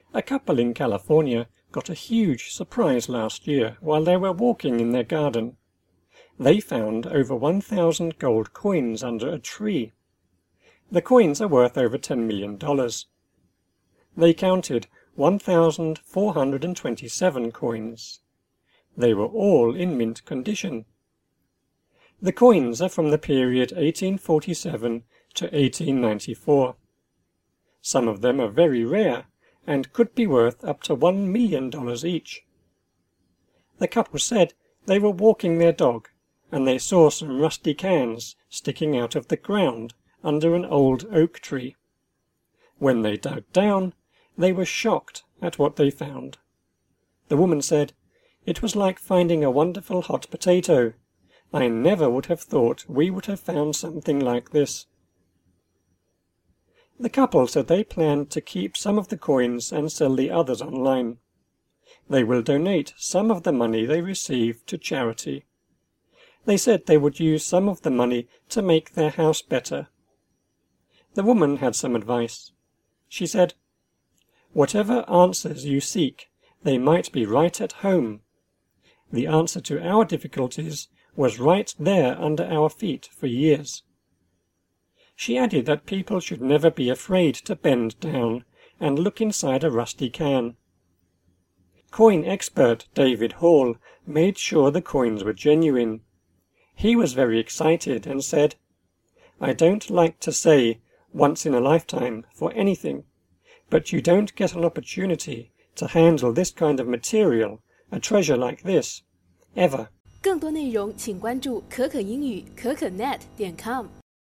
A couple in California got a huge surprise last year while they were walking in their garden. They found over 1,000 gold coins under a tree. The coins are worth over $10 million. They counted 1,427 coins. They were all in mint condition. The coins are from the period 1847 to 1894. Some of them are very rare and could be worth up to $1 million each. The couple said they were walking their dog and they saw some rusty cans sticking out of the ground under an old oak tree. When they dug down, they were shocked at what they found. The woman said, "It was like finding a wonderful hot potato. I never would have thought we would have found something like this." The couple said they planned to keep some of the coins and sell the others online. They will donate some of the money they receive to charity. They said they would use some of the money to make their house better. The woman had some advice. She said, "Whatever answers you seek, they might be right at home. The answer to our difficulties was right there under our feet for years." She added that people should never be afraid to bend down and look inside a rusty can. Coin expert David Hall made sure the coins were genuine. He was very excited and said, "I don't like to say once in a lifetime for anything, but you don't get an opportunity to handle this kind of material, a treasure like this, ever." 更多内容请关注可可英语可可net.com。